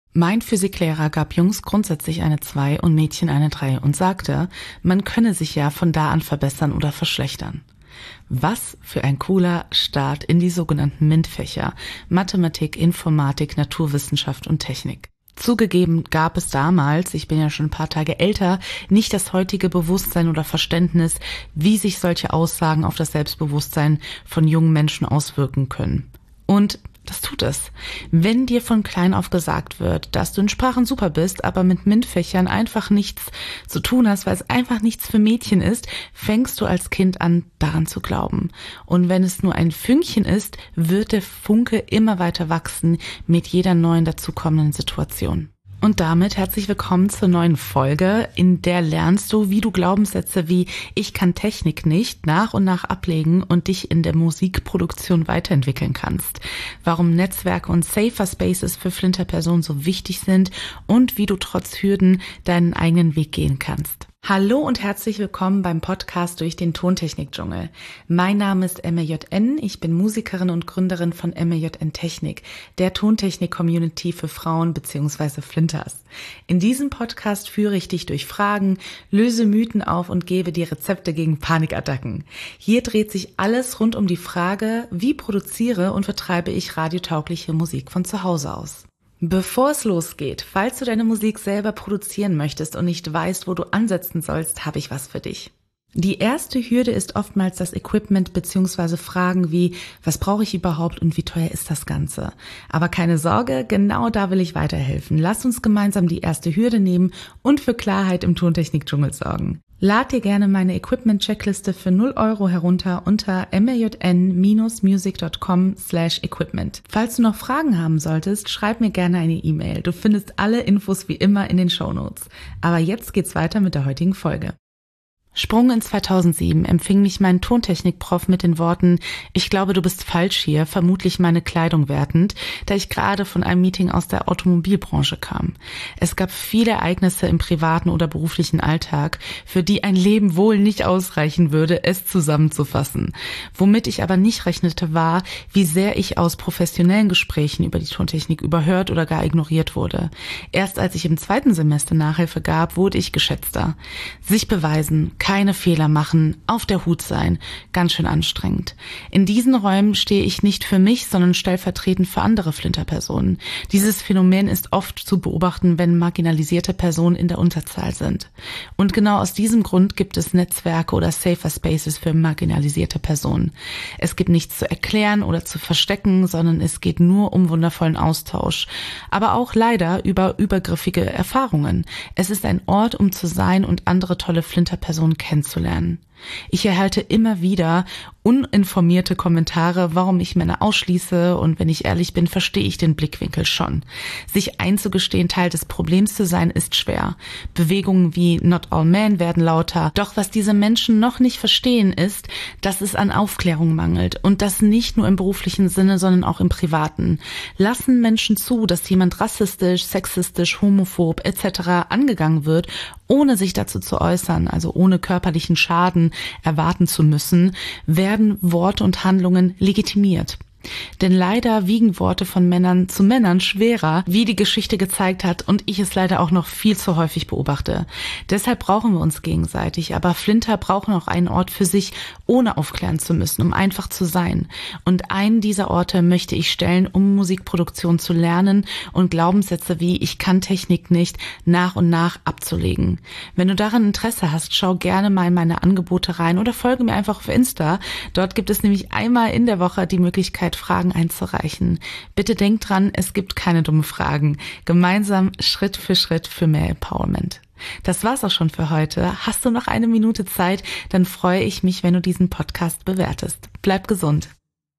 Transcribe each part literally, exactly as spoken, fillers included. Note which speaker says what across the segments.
Speaker 1: Mein Physiklehrer gab Jungs grundsätzlich eine zwei und Mädchen eine drei und sagte, man könne sich ja von da an verbessern oder verschlechtern. Was für ein cooler Start in die sogenannten MINT-Fächer: Mathematik, Informatik, Naturwissenschaft und Technik. Zugegeben gab es damals, ich bin ja schon ein paar Tage älter, nicht das heutige Bewusstsein oder Verständnis, wie sich solche Aussagen auf das Selbstbewusstsein von jungen Menschen auswirken können. Und das tut es. Wenn dir von klein auf gesagt wird, dass du in Sprachen super bist, aber mit MINT-Fächern einfach nichts zu tun hast, weil es einfach nichts für Mädchen ist, fängst du als Kind an, daran zu glauben. Und wenn es nur ein Fünkchen ist, wird der Funke immer weiter wachsen mit jeder neuen dazukommenden Situation. Und damit herzlich willkommen zur neuen Folge, in der lernst du, wie du Glaubenssätze wie „Ich kann Technik nicht" nach und nach ablegen und dich in der Musikproduktion weiterentwickeln kannst. Warum Netzwerke und Safer Spaces für Flinterpersonen so wichtig sind und wie du trotz Hürden deinen eigenen Weg gehen kannst. Hallo und herzlich willkommen beim Podcast durch den Tontechnik-Dschungel. Mein Name ist M R J N, ich bin Musikerin und Gründerin von M R J N Technik, der Tontechnik-Community für Frauen bzw. Flinters. In diesem Podcast führe ich dich durch Fragen, löse Mythen auf und gebe dir Rezepte gegen Panikattacken. Hier dreht sich alles rund um die Frage, wie produziere und vertreibe ich radiotaugliche Musik von zu Hause aus. Bevor es losgeht, falls du deine Musik selber produzieren möchtest und nicht weißt, wo du ansetzen sollst, habe ich was für dich. Die erste Hürde ist oftmals das Equipment bzw. Fragen wie, was brauche ich überhaupt und wie teuer ist das Ganze? Aber keine Sorge, genau da will ich weiterhelfen. Lass uns gemeinsam die erste Hürde nehmen und für Klarheit im Tontechnik-Dschungel sorgen. Lad dir gerne meine Equipment-Checkliste für null Euro herunter unter m r j n dash music dot com slash equipment. Falls du noch Fragen haben solltest, schreib mir gerne eine E-Mail. Du findest alle Infos wie immer in den Shownotes. Aber jetzt geht's weiter mit der heutigen Folge. Sprung in zweitausendsieben empfing mich mein Tontechnik-Prof mit den Worten: Ich glaube, du bist falsch hier, vermutlich meine Kleidung wertend, da ich gerade von einem Meeting aus der Automobilbranche kam. Es gab viele Ereignisse im privaten oder beruflichen Alltag, für die ein Leben wohl nicht ausreichen würde, es zusammenzufassen. Womit ich aber nicht rechnete, war, wie sehr ich aus professionellen Gesprächen über die Tontechnik überhört oder gar ignoriert wurde. Erst als ich im zweiten Semester Nachhilfe gab, wurde ich geschätzter. Sich beweisen, keine Fehler machen, auf der Hut sein, ganz schön anstrengend. In diesen Räumen stehe ich nicht für mich, sondern stellvertretend für andere Flinterpersonen. Dieses Phänomen ist oft zu beobachten, wenn marginalisierte Personen in der Unterzahl sind. Und genau aus diesem Grund gibt es Netzwerke oder Safer Spaces für marginalisierte Personen. Es gibt nichts zu erklären oder zu verstecken, sondern es geht nur um wundervollen Austausch. Aber auch leider über übergriffige Erfahrungen. Es ist ein Ort, um zu sein und andere tolle Flinterpersonen kennenzulernen. Ich erhalte immer wieder uninformierte Kommentare, warum ich Männer ausschließe, und wenn ich ehrlich bin, verstehe ich den Blickwinkel schon. Sich einzugestehen, Teil des Problems zu sein, ist schwer. Bewegungen wie Not All Men werden lauter. Doch was diese Menschen noch nicht verstehen ist, dass es an Aufklärung mangelt, und das nicht nur im beruflichen Sinne, sondern auch im privaten. Lassen Menschen zu, dass jemand rassistisch, sexistisch, homophob et cetera angegangen wird, ohne sich dazu zu äußern, also ohne körperlichen Schaden erwarten zu müssen, werden Worte und Handlungen legitimiert. Denn leider wiegen Worte von Männern zu Männern schwerer, wie die Geschichte gezeigt hat und ich es leider auch noch viel zu häufig beobachte. Deshalb brauchen wir uns gegenseitig, aber Flinter brauchen auch einen Ort für sich, ohne aufklären zu müssen, um einfach zu sein. Und einen dieser Orte möchte ich stellen, um Musikproduktion zu lernen und Glaubenssätze wie „Ich kann Technik nicht" nach und nach abzulegen. Wenn du daran Interesse hast, schau gerne mal in meine Angebote rein oder folge mir einfach auf Insta. Dort gibt es nämlich einmal in der Woche die Möglichkeit, Fragen einzureichen. Bitte denk dran, es gibt keine dummen Fragen. Gemeinsam Schritt für Schritt für mehr Empowerment. Das war's auch schon für heute. Hast du noch eine Minute Zeit, dann freue ich mich, wenn du diesen Podcast bewertest. Bleib gesund.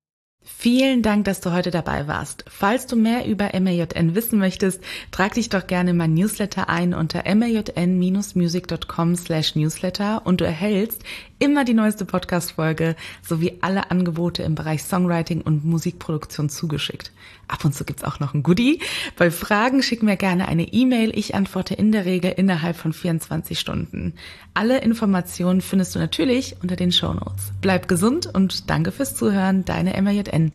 Speaker 1: Vielen Dank, dass du heute dabei warst. Falls du mehr über M R J N wissen möchtest, trag dich doch gerne in mein Newsletter ein unter m r j n dash music dot com slash newsletter und du erhältst immer die neueste Podcast-Folge sowie alle Angebote im Bereich Songwriting und Musikproduktion zugeschickt. Ab und zu gibt's auch noch ein Goodie. Bei Fragen schick mir gerne eine E-Mail. Ich antworte in der Regel innerhalb von vierundzwanzig Stunden. Alle Informationen findest du natürlich unter den Shownotes. Bleib gesund und danke fürs Zuhören. Deine M R J N.